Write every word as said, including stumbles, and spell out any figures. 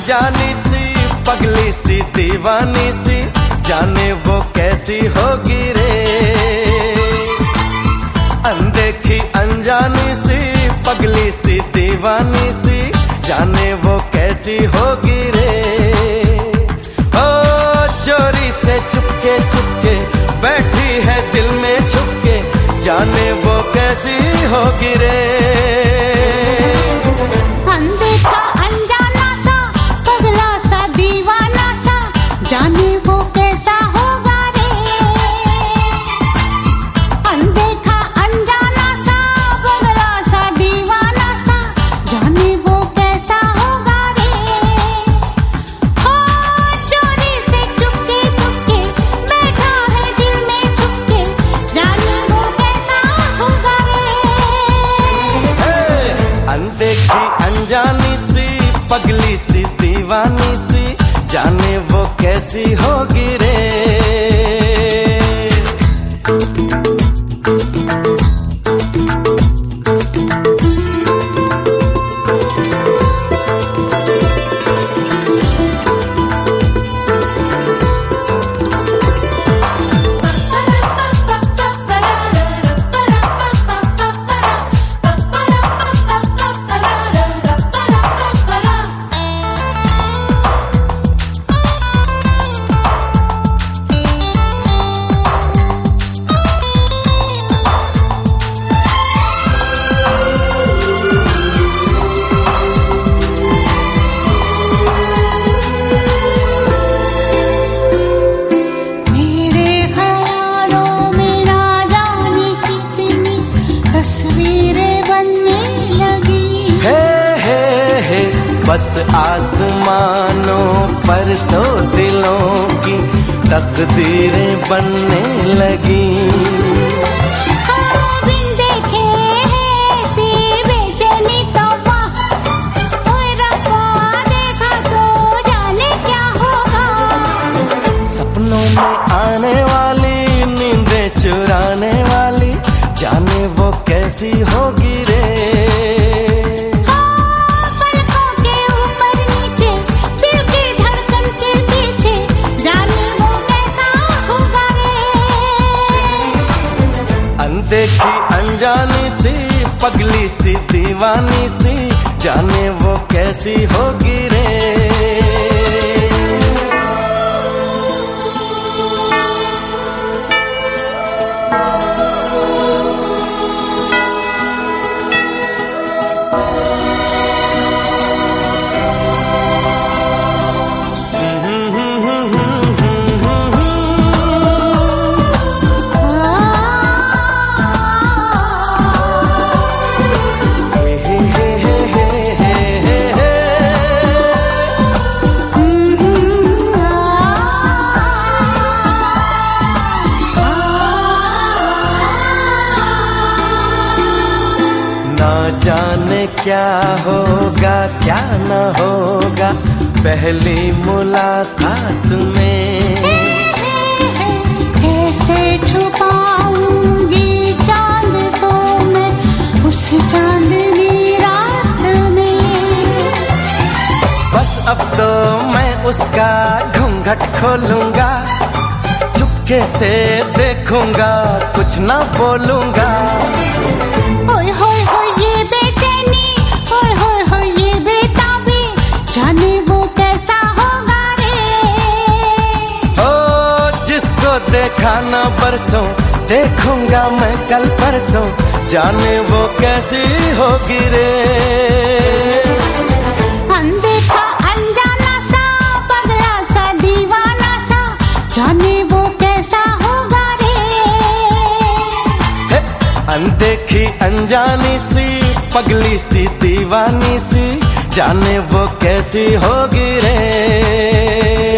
अनजानी सी पगली सी दीवानी सी, जाने वो कैसी होगी रे। अनदेखी अनजानी सी पगली सी दीवानी सी, जाने वो कैसी होगी रे। ओ चोरी से चुपके चुपके बैठी है दिल में छुपके, जाने वो कैसी होगी रे। अनदेखा अनजाना सा पगला सा दीवाना सा, जाने वो कैसा होगा रे। अनदेखा अनजाना सा पगला सा दीवाना सा, जाने वो कैसा होगा रे। ओ चोरी से चुपके चुपके बैठा है दिल में छुपके, जाने वो कैसा होगा रे। अनदेखी अनजानी सी पगली सी दीवानी सी, जाने वो कैसी होगी रे। बस आसमानों पर तो दिलों की तकदीरें बनने लगी। बिन देखे ऐसी बेचैनी तो कोई रब्बा देखा तो जाने क्या होगा। सपनों में आने वाली नींदें चुराने वाली, जाने वो कैसी होगी रे। अनदेखी अनजानी सी पगली सी दीवानी सी, जाने वो कैसी होगी रे। ना जाने क्या होगा क्या न होगा पहली मुलाकात में। कैसे छुपाऊंगी चांद को मैं उस चांदनी रात में। बस अब तो मैं उसका घूंघट खोलूंगा, चुपके से देखूंगा कुछ ना बोलूंगा। ओए होए होए ये बेचैनी, ओए होए होए ये बेताबी, जाने वो कैसा होगा रे। हो जिसको देखा ना बरसों, देखूंगा मैं कल परसों, जाने वो कैसी होगी रे। अनदेखा अनजाना सा पगला सा दीवाना सा, जाने वो कैसा होगा रे। अनदेखी अनजानी सी पगली सी दीवानी सी, जाने वो कैसी होगी रे।